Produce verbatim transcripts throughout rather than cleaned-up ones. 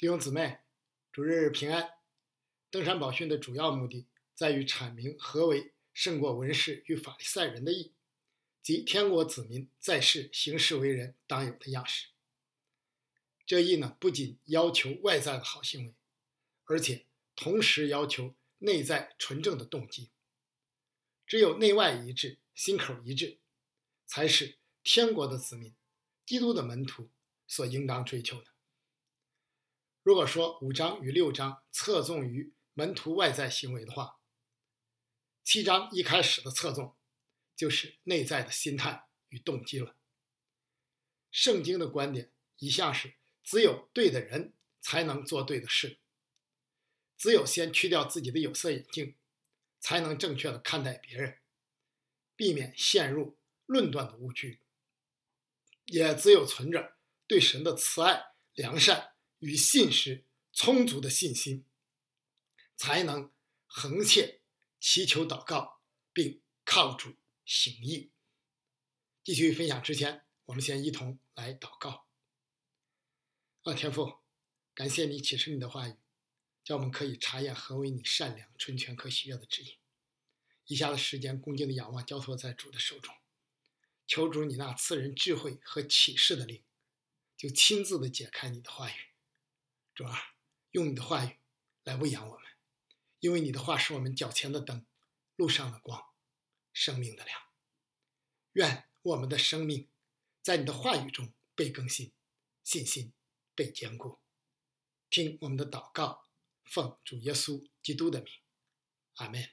弟兄姊妹，主日平安。登山宝训的主要目的在于阐明何为胜过文士与法利赛人的义，即天国子民在世行事为人当有的样式。这义呢，不仅要求外在的好行为，而且同时要求内在纯正的动机。只有内外一致，心口一致，才是天国的子民、基督的门徒所应当追求的。如果说五章与六章侧重于门徒外在行为的话，七章一开始的侧重就是内在的心态与动机了。圣经的观点一向是只有对的人才能做对的事，只有先去掉自己的有色眼镜，才能正确的看待别人，避免陷入论断的误区。也只有存着对神的慈爱、良善与信实充足的信心，才能恒切祈求祷告，并靠主行义。继续分享之前，我们先一同来祷告。啊，天父，感谢你启示你的话语，叫我们可以查验何为你善良、纯全、可喜悦的旨意。以下的时间恭敬的仰望交托在主的手中，求主你那赐人智慧和启示的灵，就亲自的解开你的话语。主啊，用你的话语来喂养我们，因为你的话是我们脚前的灯，路上的光，生命的粮。愿我们的生命在你的话语中被更新，信心被坚固。听我们的祷告，奉主耶稣基督的名，阿们。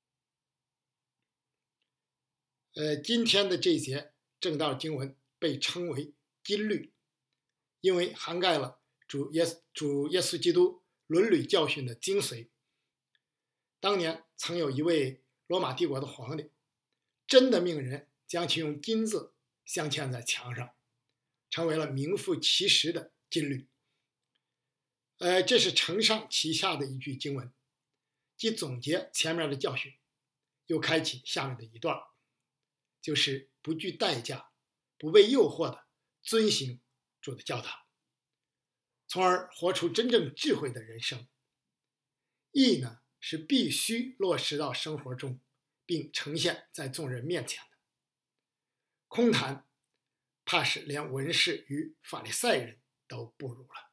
呃，今天的这节正道经文被称为金律，因为涵盖了主耶主耶稣基督伦理教训的精髓。当年曾有一位罗马帝国的皇帝，真的命人将其用金字镶嵌在墙上，成为了名副其实的金律。呃，这是承上启下的一句经文，既总结前面的教训，又开启下面的一段，就是不惧代价、不被诱惑的遵行主的教导，从而活出真正智慧的人生。义呢，是必须落实到生活中，并呈现在众人面前的。空谈，怕是连文士与法利赛人都不如了。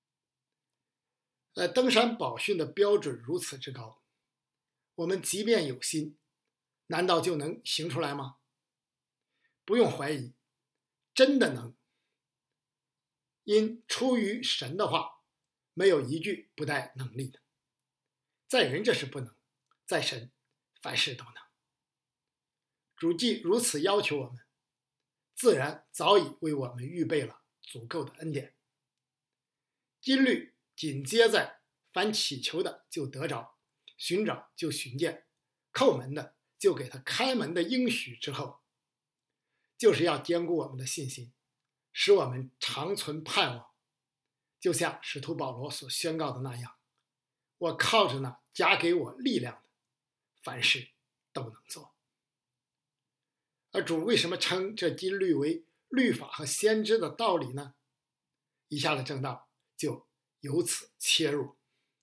呃，登山宝训的标准如此之高，我们即便有心，难道就能行出来吗？不用怀疑，真的能。因出于神的话，没有一句不带能力的。在人这是不能，在神凡事都能。主既如此要求我们，自然早已为我们预备了足够的恩典。金律紧接在凡祈求的就得着，寻找就寻见，叩门的就给他开门的应许之后，就是要坚固我们的信心，使我们长存盼望。就像使徒保罗所宣告的那样，我靠着那加给我力量的，凡事都能做。而主为什么称这金律为律法和先知的道理呢？以下的正道就由此切入。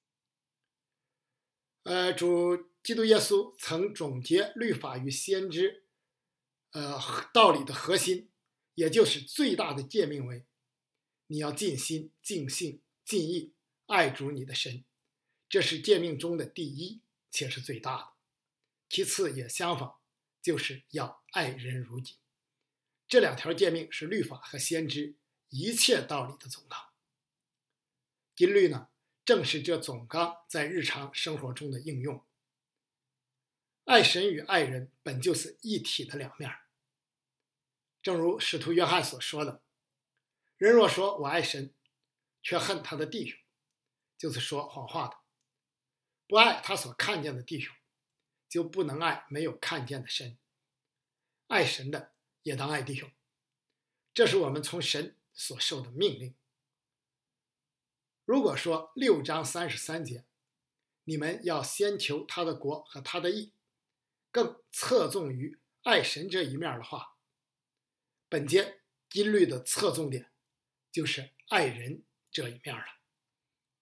呃，主基督耶稣曾总结律法与先知呃道理的核心，也就是最大的诫命为：你要尽心、尽性、尽意爱主你的神。这是诫命中的第一，且是最大的。其次也相仿，就是要爱人如己。这两条诫命是律法和先知一切道理的总纲。金律呢，正是这总纲在日常生活中的应用。爱神与爱人本就是一体的两面。正如使徒约翰所说的，人若说我爱神，却恨他的弟兄，就是说谎话的。不爱他所看见的弟兄，就不能爱没有看见的神。爱神的也当爱弟兄，这是我们从神所受的命令。如果说六章三十三节，你们要先求他的国和他的义，更侧重于爱神这一面的话，本节金律的侧重点就是爱人这一面了。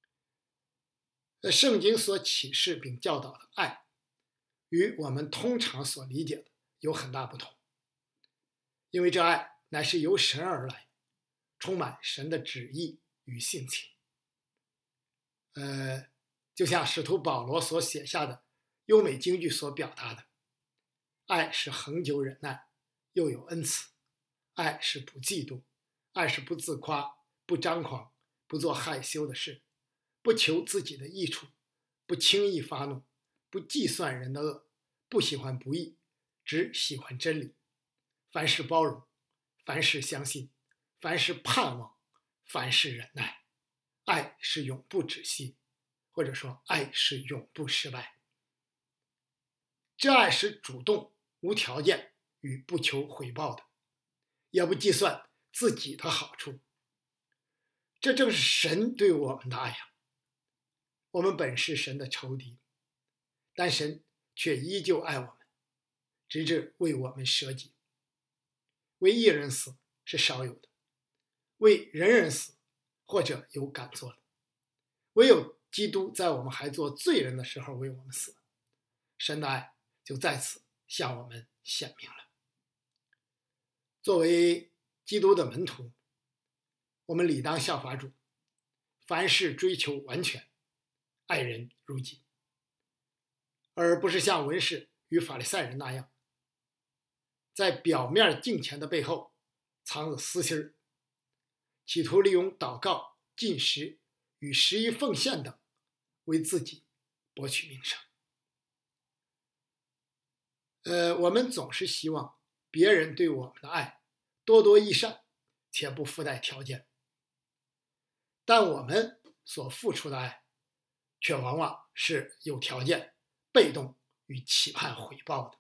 呃，圣经所启示并教导的爱，与我们通常所理解的有很大不同，因为这爱乃是由神而来，充满神的旨意与性情。呃，就像使徒保罗所写下的优美金句所表达的，爱是恒久忍耐，又有恩慈；爱是不嫉妒，爱是不自夸，不张狂，不做害羞的事，不求自己的益处，不轻易发怒，不计算人的恶，不喜欢不义，只喜欢真理。凡事包容，凡事相信，凡事盼望，凡事忍耐。爱是永不止息，或者说爱是永不失败。这爱是主动、无条件与不求回报的，也不计算自己的好处。这正是神对我们的爱呀！我们本是神的仇敌，但神却依旧爱我们，直至为我们舍己。为一人死是少有的，为人人死或者有敢做的，唯有基督在我们还做罪人的时候为我们死，神的爱就在此向我们显明了。作为基督的门徒，我们理当效法主，凡事追求完全，爱人如己，而不是像文士与法利赛人那样，在表面敬虔的背后藏着私心，企图利用祷告、禁食与十一奉献等为自己博取名声。呃，我们总是希望别人对我们的爱多多益善，且不附带条件，但我们所付出的爱却往往是有条件、被动与期盼回报的。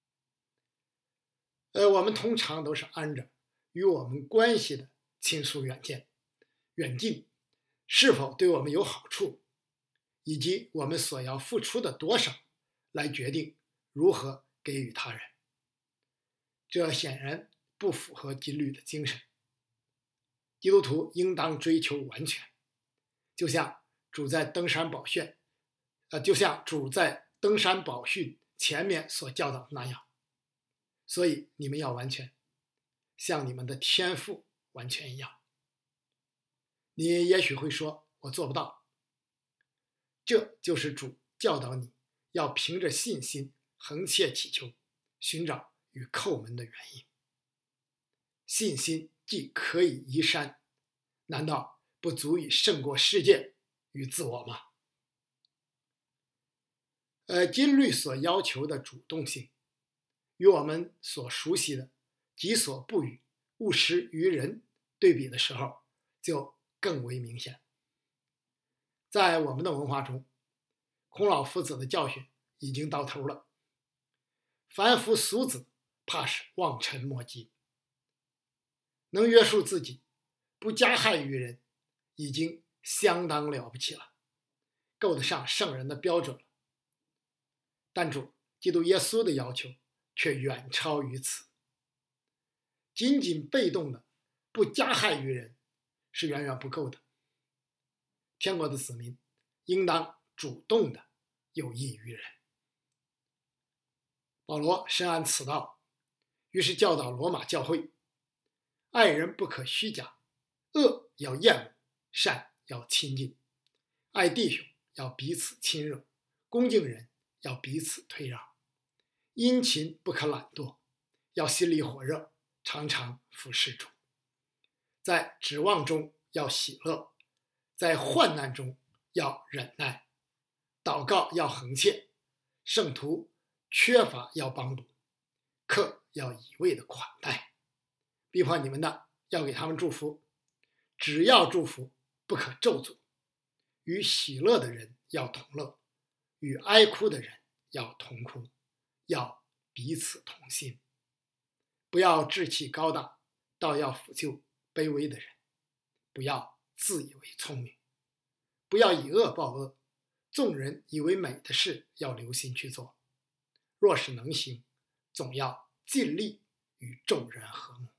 呃，我们通常都是按着与我们关系的亲疏远近、远近是否对我们有好处，以及我们所要付出的多少来决定如何给予他人。这显然不符合金律的精神。基督徒应当追求完全，就像主在登山宝训，呃，就像主在登山宝训前面所教导的那样。所以你们要完全，像你们的天父完全一样。你也许会说，我做不到。这就是主教导你要凭着信心横切祈求，寻找与叩门的原因。信心既可以移山，难道不足以胜过世界与自我吗？呃，金律所要求的主动性，与我们所熟悉的己所不欲，勿施于人对比的时候，就更为明显。在我们的文化中，孔老夫子的教训已经到头了。凡夫俗子怕是望尘莫及，能约束自己，不加害于人，已经相当了不起了，够得上圣人的标准了。但主基督耶稣的要求却远超于此。仅仅被动的不加害于人是远远不够的。天国的子民应当主动的有益于人。保罗深谙此道，于是教导罗马教会，爱人不可虚假，恶要厌恶，善要亲近，爱弟兄要彼此亲热，恭敬人要彼此退让，殷勤不可懒惰，要心里火热，常常服侍主。在指望中要喜乐，在患难中要忍耐，祷告要恒切，圣徒缺乏要帮补，客要一味的款待，逼迫你们的要给他们祝福，只要祝福，不可咒诅。与喜乐的人要同乐，与哀哭的人要同哭，要彼此同心。不要志气高大，倒要抚救卑微的人。不要自以为聪明，不要以恶报恶。众人以为美的事要留心去做，若是能行，总要尽力与众人和睦。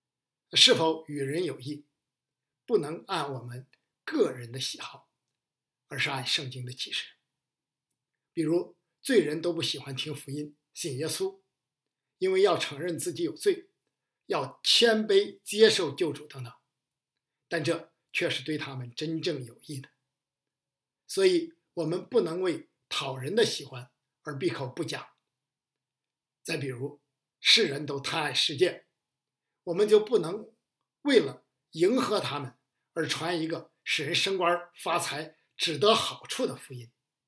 是否与人有益，不能按我们个人的喜好， 而是按圣经的启示。比如罪人都不喜欢听福音，信耶稣，因为要承认自己有罪，要谦卑接受救主等等，但这却是对他们真正有益的。所以我们不能为讨人的喜欢而闭口不讲。再比如世人都贪爱世界，我们就不能为了迎合他们而传一个使人升官发财只得好处的福音。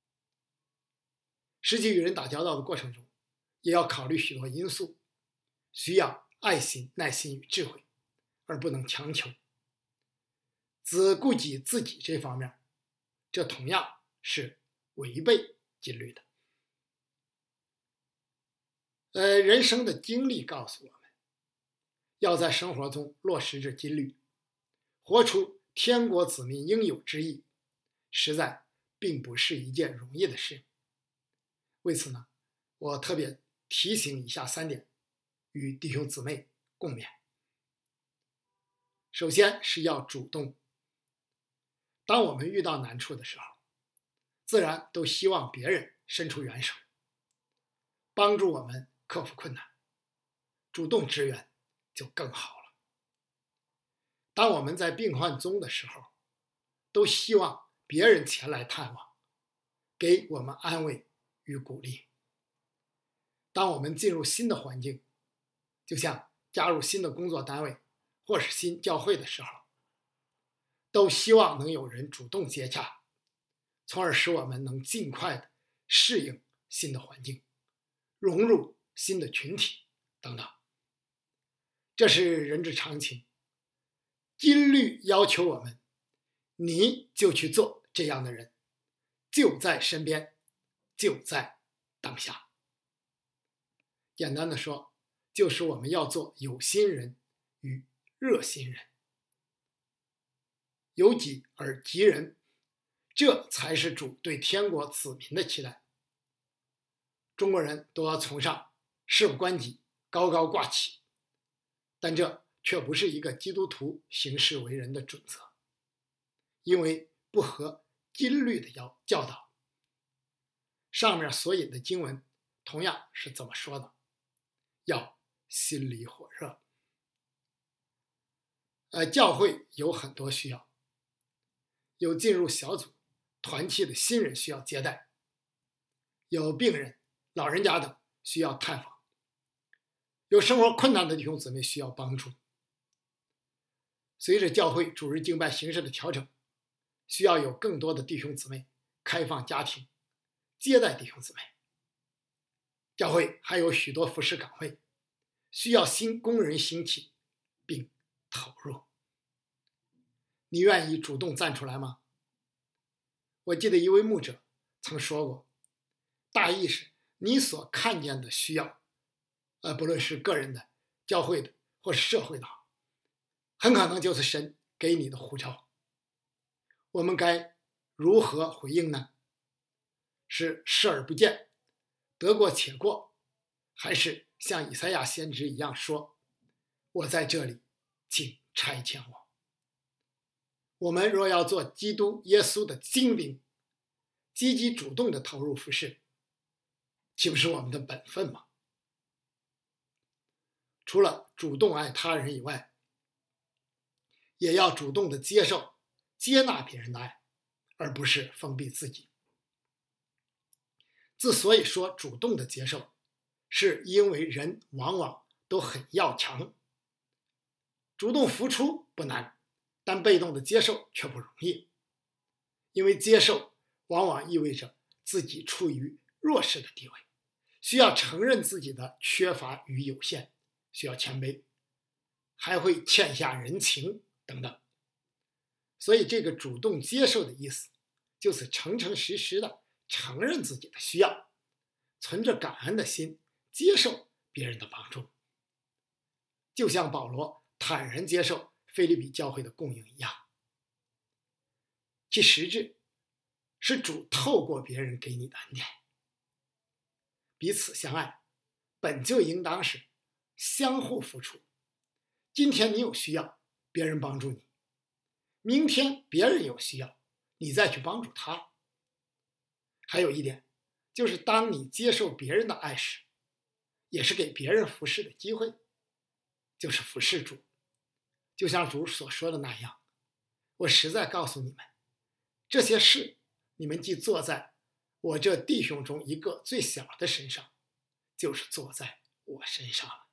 实际与人打交道的过程中，也要考虑许多因素，需要爱心、耐心与智慧，而不能强求。只顾及自己这方面，这同样是违背禁律的。呃，人生的经历告诉我们，要在生活中落实这禁律，活出天国子民应有之义，实在并不是一件容易的事。为此呢，我特别提醒以下三点，与弟兄姊妹共勉。首先是要主动。当我们遇到难处的时候，自然都希望别人伸出援手，帮助我们克服困难，主动支援就更好了。当我们在病患中的时候，都希望别人前来探望，给我们安慰与鼓励。当我们进入新的环境，就像加入新的工作单位或是新教会的时候，都希望能有人主动接洽，从而使我们能尽快的适应新的环境，融入新的群体等等。这是人之常情。禁律要求我们，你就去做这样的人，就在身边，就在当下。简单的说，就是我们要做有心人与热心人，由己而及人，这才是主对天国子民的期待。中国人都要崇尚事不关己，高高挂起，但这却不是一个基督徒行事为人的准则，因为不合禁律的教导。上面所引的经文同样是这么说的，要心里火热。呃，教会有很多需要，有进入小组团契的新人需要接待，有病人、老人家等需要探访，有生活困难的弟兄姊妹需要帮助。随着教会主日敬拜形式的调整，需要有更多的弟兄姊妹开放家庭，接待弟兄姊妹。教会还有许多服事岗位，需要新工人兴起并投入。你愿意主动站出来吗？我记得一位牧者曾说过，大意是你所看见的需要，呃，不论是个人的、教会的或是社会的，很可能就是神给你的呼召。我们该如何回应呢？是视而不见，得过且过，还是像以赛亚先知一样说，我在这里，请差遣我。我们若要做基督耶稣的精兵，积极主动的投入服事，岂不是我们的本分吗？除了主动爱他人以外，也要主动的接受、接纳别人的爱，而不是封闭自己。之所以说主动的接受，是因为人往往都很要强。主动付出不难，但被动的接受却不容易。因为接受往往意味着自己处于弱势的地位，需要承认自己的缺乏与有限，需要谦卑，还会欠下人情等等。所以这个主动接受的意思，就是诚诚实实的承认自己的需要，存着感恩的心接受别人的帮助，就像保罗坦然接受腓立比教会的供应一样。其实质是主透过别人给你的恩典。彼此相爱本就应当是相互付出。今天你有需要，别人帮助你，明天别人有需要，你再去帮助他， 还有一点，就是当你接受别人的爱时，也是给别人服侍的机会，就是服侍主。就像主所说的那样，我实在告诉你们，这些事你们既做在我这弟兄中一个最小的身上，就是做在我身上了。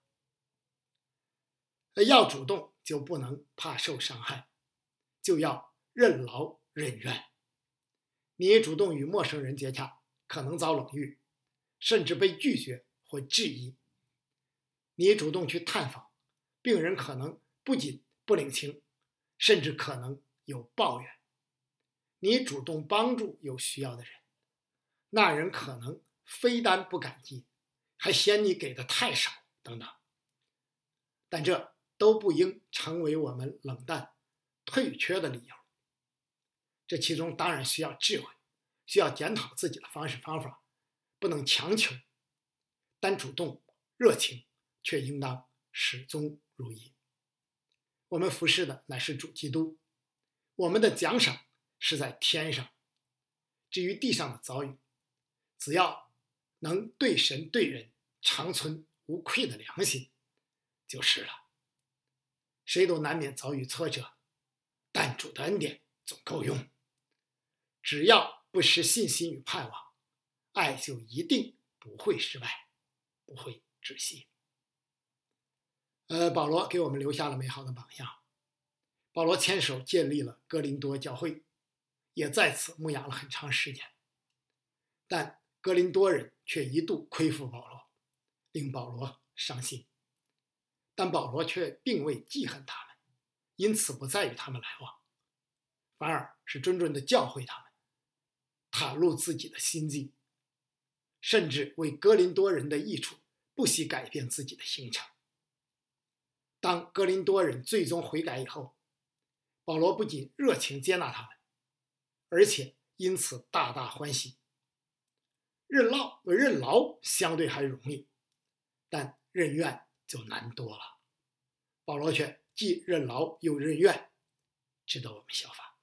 要主动，就不能怕受伤害，就要任劳任怨。你主动与陌生人接洽，可能遭冷遇，甚至被拒绝或质疑。你主动去探访，病人可能不仅不领情，甚至可能有抱怨。你主动帮助有需要的人，那人可能非但不感激，还嫌你给的太少等等。但这都不应成为我们冷淡退却的理由。这其中当然需要智慧，需要检讨自己的方式方法，不能强求，但主动热情却应当始终如一。我们服侍的乃是主基督，我们的奖赏是在天上。至于地上的遭遇，只要能对神对人长存无愧的良心就是了。谁都难免遭遇挫折，但主的恩典总够用。只要不失信心与盼望，爱就一定不会失败，不会窒息。呃，保罗给我们留下了美好的榜样。保罗牵手建立了哥林多教会，也在此牧养了很长时间。但哥林多人却一度亏负保罗，令保罗伤心。但保罗却并未记恨他们，因此不再与他们来往，反而是谆谆地教诲他们，袒露自己的心迹，甚至为哥林多人的益处不惜改变自己的行程。当哥林多人最终悔改以后，保罗不仅热情接纳他们，而且因此大大欢喜。任劳任劳相对还容易，但任怨就难多了。保罗却既任劳又任怨，值得我们效法。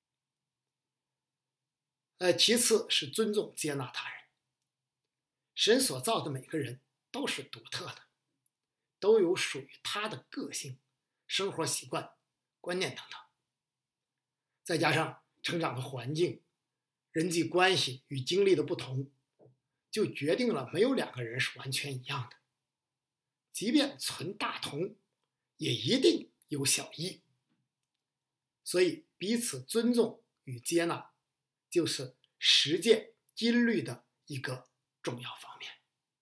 呃，其次是尊重接纳他人。神所造的每个人都是独特的，都有属于他的个性、生活习惯、观念等等。再加上成长的环境、人际关系与经历的不同，就决定了没有两个人是完全一样的。即便存大同，也一定有小异。所以彼此尊重与接纳，就是实践金律的一个重要方面。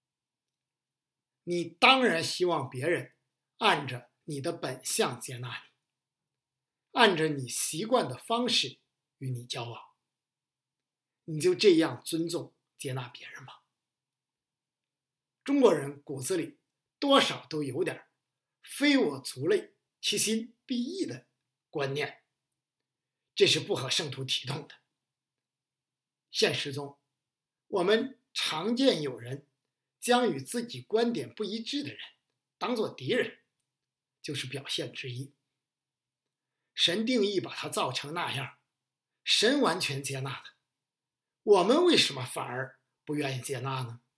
你当然希望别人按着你的本相接纳你，按着你习惯的方式与你交往，你就这样尊重接纳别人吧。中国人骨子里多少都有点非我族类，其心必异的观念，这是不合圣徒体统的。现实中，我们常见有人将与自己观点不一致的人当作敌人，就是表现之一。神定义把他造成那样，神完全接纳他，我们为什么反而不愿意接纳呢？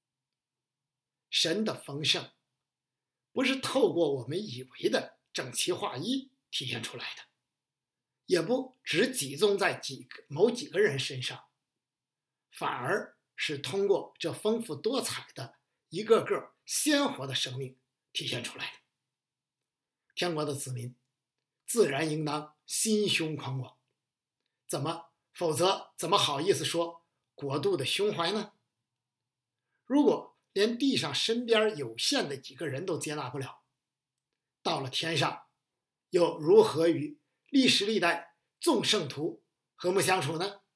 神的丰盛不是透过我们以为的整齐划一体现出来的，也不只集中在几个某几个人身上，反而是通过这丰富多彩的一个个鲜活的生命体现出来的。天国的子民自然应当心胸宽广，怎么否则怎么好意思说国度的胸怀呢？如果连地上身边有限的几个人都接纳不了，到了天上又如何与历史历代众圣徒和睦相处呢？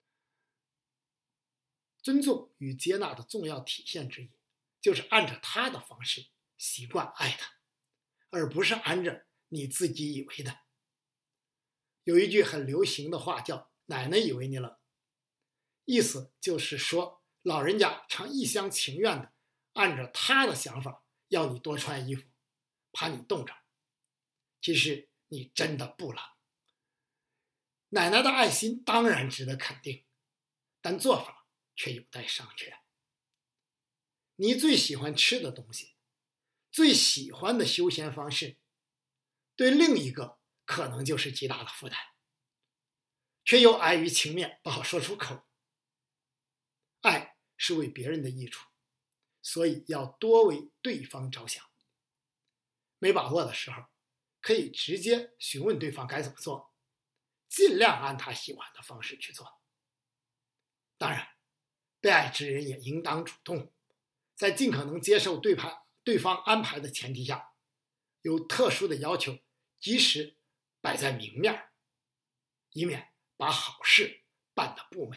尊重与接纳的重要体现之一，就是按照他的方式习惯爱他，而不是按着你自己以为的。有一句很流行的话叫奶奶以为你冷，意思就是说老人家常一厢情愿的按照他的想法要你多穿衣服，怕你冻着，其实你真的不冷。奶奶的爱心当然值得肯定，但做法却有待商榷。你最喜欢吃的东西，最喜欢的休闲方式，对另一个可能就是极大的负担，却又碍于情面不好说出口。爱是为别人的益处，所以要多为对方着想。没把握的时候，可以直接询问对方该怎么做，尽量按他喜欢的方式去做。当然，被爱之人也应当主动，在尽可能接受对方对方安排的前提下，有特殊的要求及时摆在明面，以免把好事办得不美。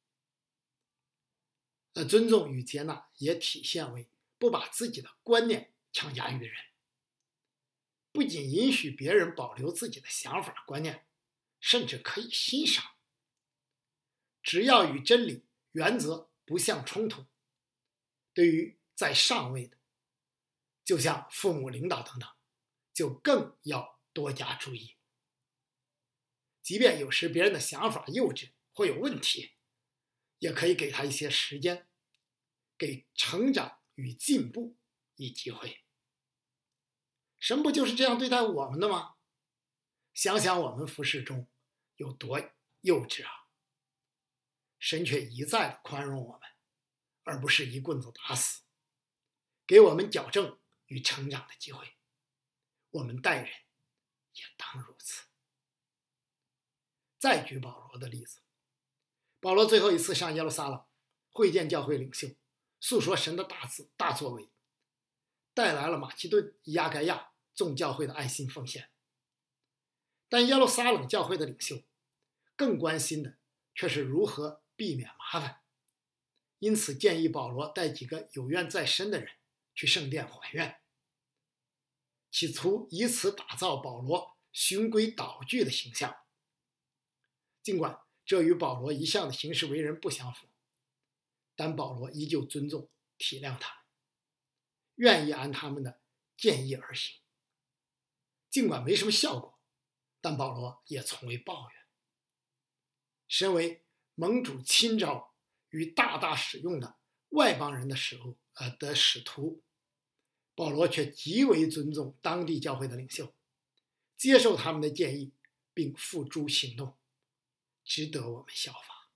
呃，尊重与接纳也体现为不把自己的观念强加于人，不仅允许别人保留自己的想法观念，甚至可以欣赏。只要与真理原则不相冲突，对于在上位的，就像父母领导等等，就更要多加注意。即便有时别人的想法幼稚或有问题，也可以给他一些时间，给成长与进步以机会。神不就是这样对待我们的吗？想想我们服事中有多幼稚啊！神却一再的宽容我们，而不是一棍子打死，给我们矫正与成长的机会。我们待人也当如此。再举保罗的例子，保罗最后一次上耶路撒冷会见教会领袖，诉说神的大作大作为，带来了马其顿、以亚该亚众教会的爱心奉献。但耶路撒冷教会的领袖更关心的却是如何避免麻烦，因此建议保罗带几个有怨在身的人去圣殿还愿，企图以此打造保罗循规蹈矩的形象。尽管这与保罗一向的行事为人不相符，但保罗依旧尊重体谅他们，愿意按他们的建议而行。尽管没什么效果，但保罗也从未抱怨。身为盟主亲召与大大使用的外邦人的使徒、呃、的使徒，保罗却极为尊重当地教会的领袖，接受他们的建议并付诸行动，值得我们效法。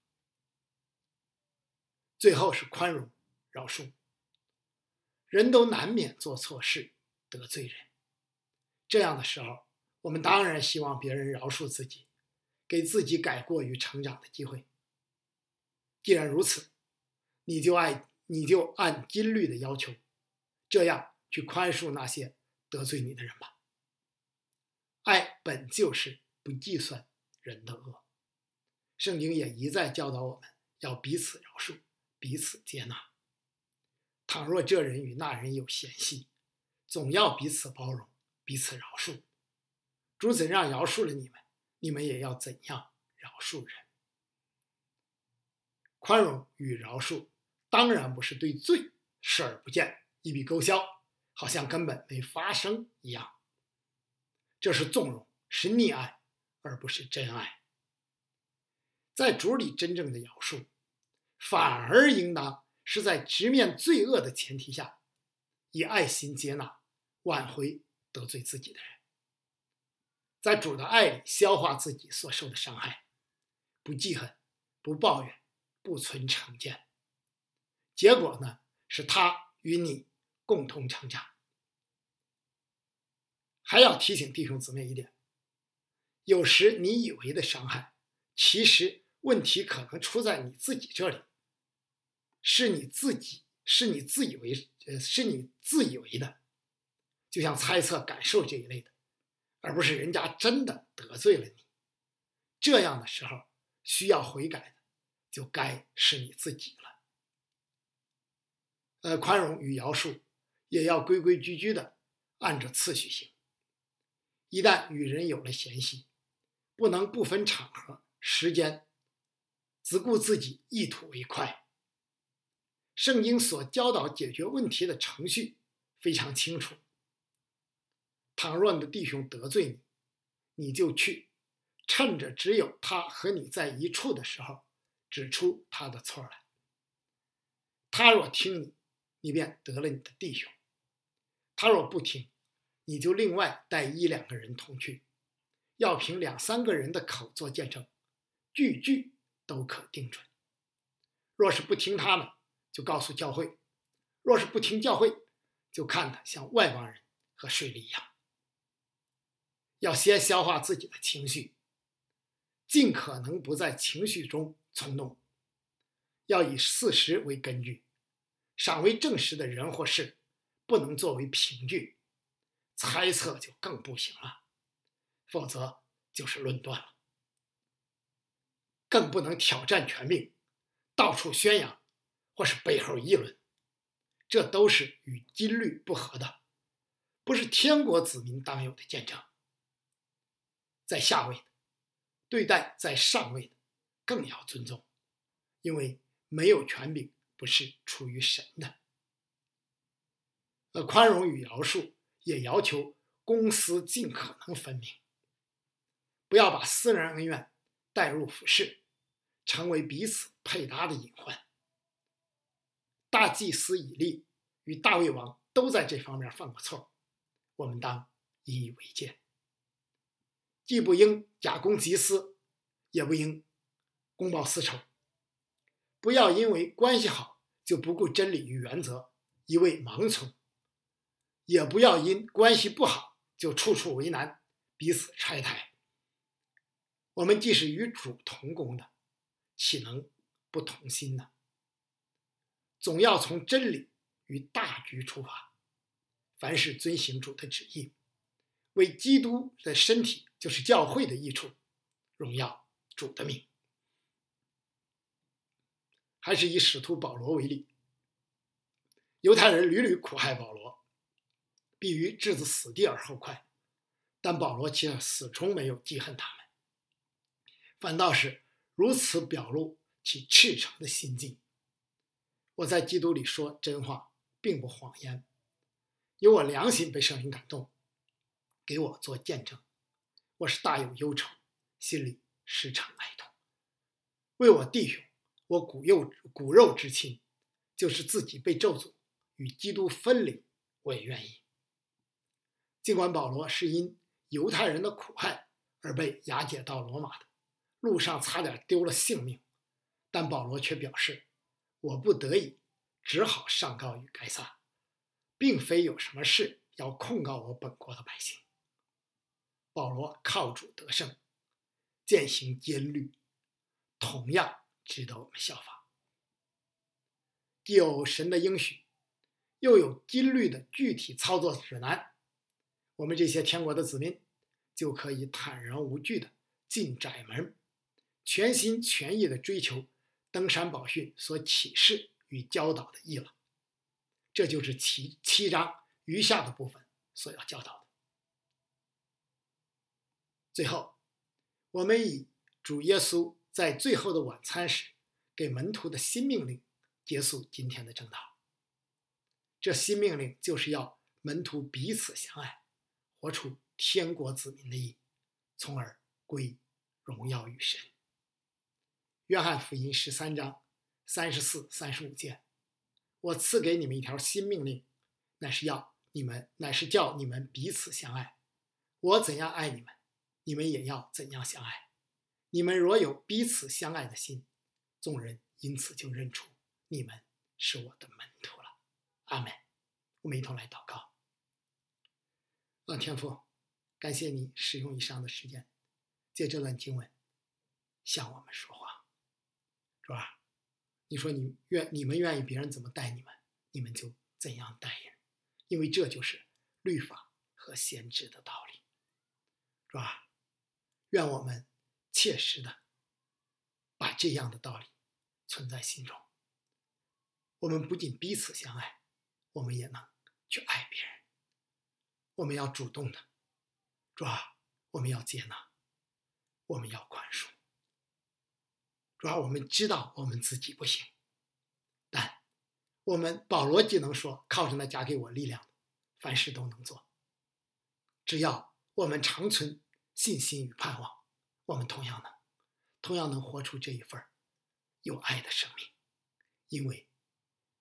最后是宽容饶恕。人都难免做错事，得罪人，这样的时候，我们当然希望别人饶恕自己，给自己改过与成长的机会。既然如此，你就按你就按金律的要求，这样去宽恕那些得罪你的人吧。爱本就是不计算人的恶，圣经也一再教导我们要彼此饶恕，彼此接纳。倘若这人与那人有嫌隙，总要彼此包容，彼此饶恕。主怎样饶恕了你们，你们也要怎样饶恕人。宽容与饶恕当然不是对罪视而不见，一笔勾销，好像根本没发生一样。这是纵容，是溺爱，而不是真爱。在主里真正的饶恕，反而应当是在直面罪恶的前提下，以爱心接纳，挽回得罪自己的人，在主的爱里消化自己所受的伤害，不记恨，不抱怨，不存成见。结果呢，是他与你共同成长。还要提醒弟兄姊妹一点，有时你以为的伤害，其实问题可能出在你自己这里，是你自己，是你自以为，呃，是你自以为的，就像猜测、感受这一类的，而不是人家真的得罪了你。这样的时候，需要悔改的，就该是你自己了。呃，宽容与饶恕也要规规矩矩的按着次序行。一旦与人有了嫌隙，不能不分场合、时间，只顾自己一吐为快。圣经所教导解决问题的程序非常清楚。倘若你的弟兄得罪你，你就去，趁着只有他和你在一处的时候，指出他的错来。 他若听你，你便得了你的弟兄；他若不听，你就另外带一两个人同去，要凭两三个人的口做见证，句句都可定准。若是不听他们，就告诉教会；若是不听教会，就看他像外邦人和税吏一样。要先消化自己的情绪，尽可能不在情绪中冲动，要以事实为根据，尚未证实的人或事不能作为凭据，猜测就更不行了，否则就是论断了。更不能挑战权柄，到处宣扬或是背后议论，这都是与经律不合的，不是天国子民当有的见证。在下位的对待在上位的更要尊重，因为没有权柄不是出于神的。而宽容与饶恕也要求公私尽可能分明，不要把私人恩怨带入服事，成为彼此配搭的隐患。大祭司以利与大卫王都在这方面犯过错，我们当引以为戒。既不应假公济私，也不应公报私仇。不要因为关系好就不顾真理与原则，一味盲从；也不要因关系不好就处处为难，彼此拆台。我们既是与主同工的，岂能不同心呢？总要从真理与大局出发，凡事遵行主的旨意，为基督的身体，就是教会的益处，荣耀主的名。还是以使徒保罗为例，犹太人屡屡苦害保罗，必于置之死地而后快，但保罗却始终没有记恨他们，反倒是如此表露其赤诚的心境。我在基督里说真话，并不谎言，有我良心被圣灵感动，给我做见证。我是大有忧愁，心里时常哀痛。为我弟兄，我骨肉骨肉之亲，就是自己被咒诅与基督分离，我也愿意。尽管保罗是因犹太人的苦害而被押解到罗马的，路上差点丢了性命，但保罗却表示，我不得已只好上告于该撒，并非有什么事要控告我本国的百姓。保罗靠主得胜，践行坚律，同样值得我们效法。既有神的应许，又有经律的具体操作指南，我们这些天国的子民就可以坦然无惧的进窄门，全心全意的追求登山宝训所启示与教导的义了。这就是其七章余下的部分所要教导的。最后，我们以主耶稣在最后的晚餐时给门徒的新命令结束今天的正道。这新命令就是要门徒彼此相爱，活出天国子民的义，从而归荣耀与神。约翰福音十三章三十四、三十五节，我赐给你们一条新命令，乃是要你们，乃是叫你们彼此相爱。我怎样爱你们，你们也要怎样相爱。你们若有彼此相爱的心，众人因此就认出你们是我的门徒了。阿们。我们一同来祷告。啊，天父，感谢你使用以上的时间，借这段经文向我们说话。主啊，你说你愿你们愿意别人怎么待你们，你们就怎样待人，因为这就是律法和先知的道理。主啊，愿我们切实的把这样的道理存在心中。我们不仅彼此相爱，我们也能去爱别人。我们要主动的，主啊，我们要接纳，我们要宽恕。主啊，我们知道我们自己不行，但我们保罗既能说，靠着那加给我力量的，凡事都能做。只要我们长存信心与盼望，我们同样能同样能活出这一份有爱的生命。因为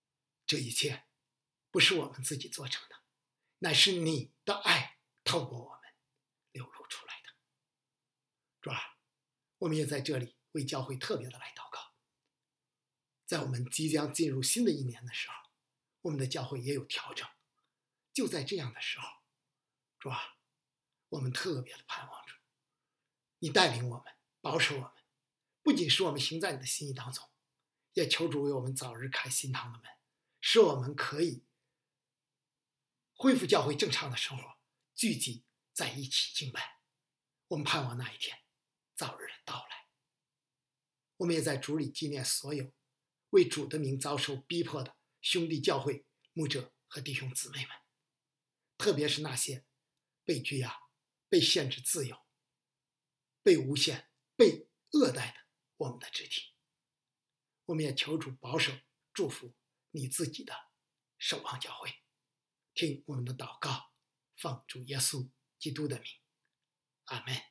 这一切不是我们自己做成的，乃是你的爱透过我们流露出来的。主啊，我们也在这里为教会特别的来祷告。在我们即将进入新的一年的时候，我们的教会也有调整。就在这样的时候，主啊，我们特别的盼望着你带领我们，保守我们，不仅使我们行在你的心意当中，也求主为我们早日开新堂的门，使我们可以恢复教会正常的生活，聚集在一起敬拜。我们盼望那一天早日的到来。我们也在主里纪念所有为主的名遭受逼迫的兄弟教会牧者和弟兄姊妹们，特别是那些被拘押、被限制自由、被诬陷、被恶待的我们的肢体。我们也求主保守祝福你自己的守望教会，听我们的祷告，奉主耶稣基督的名，阿们。